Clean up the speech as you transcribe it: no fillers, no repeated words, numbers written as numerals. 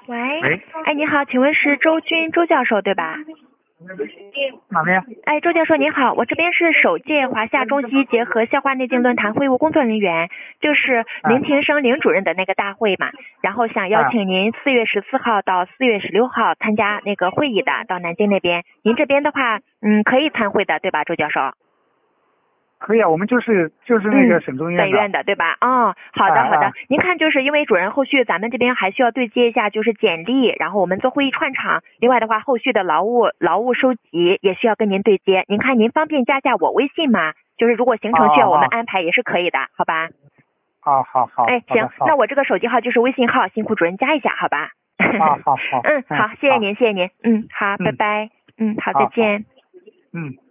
喂， 喂， 哎，你好，请问是周军周教授对吧？ 哪边？ 哎，周教授您好，我这边是首届华夏中西结合消化内镜论坛会务工作人员，就是林庭生林主任的那个大会嘛，然后想邀请您4月14号到4月16号参加那个会议的，到南京那边。您这边的话，可以参会的对吧，周教授？ 可以啊，我们就是那个省中医院本院的对吧？哦，好的好的。您看，就是因为主任后续咱们这边还需要对接一下，就是简历，然后我们做会议串场。另外的话，后续的劳务收集也需要跟您对接。您看您方便加下我微信吗？就是如果行程需要我们安排也是可以的，好吧？ 好。 哎，行，那我这个手机号就是微信号，辛苦主任加一下，好吧？ 好。 好，谢谢您，谢谢您。好，拜拜。好，再见。